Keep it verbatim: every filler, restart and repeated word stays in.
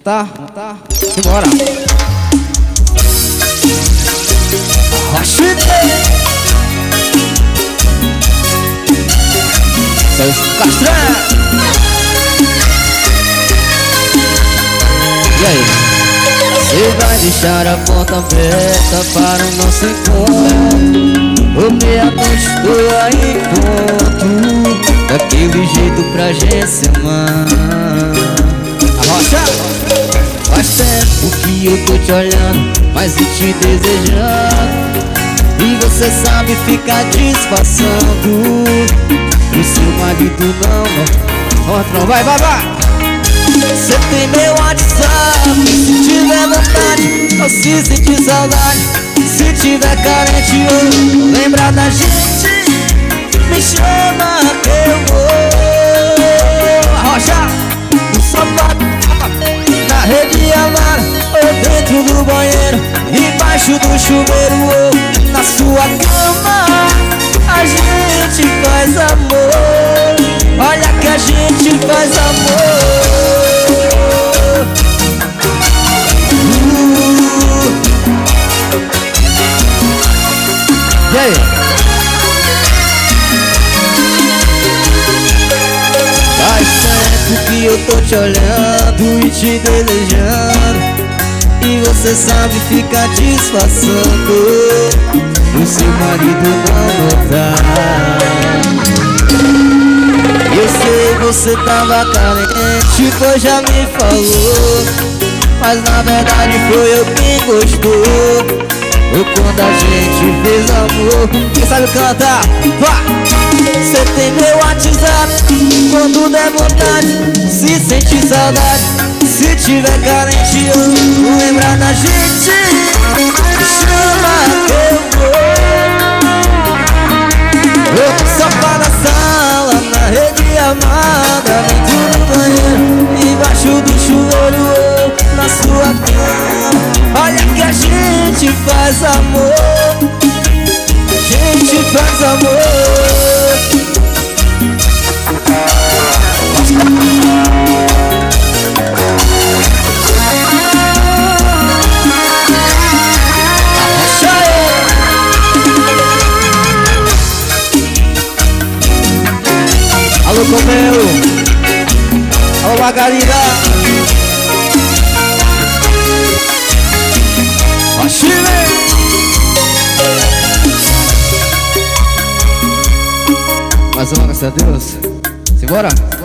Cantar? Cantar? Simbora! Rochite! Seus Castré! E aí? Você vai deixar a porta aberta para o nosso encontro, ou meia-noite estou aí pronto, daquele jeito pra gente se amar. Arrocha! Faz tempo que eu tô te olhando, mas e te desejando, e você sabe ficar disfarçando. O seu marido não, não. Outro, vai, vai, vai! Você tem meu WhatsApp, se tiver vontade ou se sentir saudade, se tiver carente ou lembrar da gente, me chama que eu vou. Arrocha! No sofá, na rede amada, ou dentro do banheiro, embaixo do chuveiro ou na sua cama, a gente faz amor. Olha que a gente faz amor. uh. E aí? Faz tempo que eu tô te olhando e te desejando, e você sabe ficar disfarçando. O seu marido não notar. Eu sei, você tava carente, pois já me falou, mas na verdade foi eu quem gostou. Ou quando a gente fez amor. Quem sabe cantar? Vá! Você tem meu WhatsApp, quando der vontade, se sentir saudade, se tiver carente ou lembrar da gente, me chama que eu vou. Eu tô só para a sala, na rede amada, dentro do banheiro, embaixo do chuveiro ou na sua cama. Olha que a gente faz amor, a gente faz amor. Alô, Comeu! Alô, Margarida! Ó, Chile! Mais uma, graças a Deus. Simbora!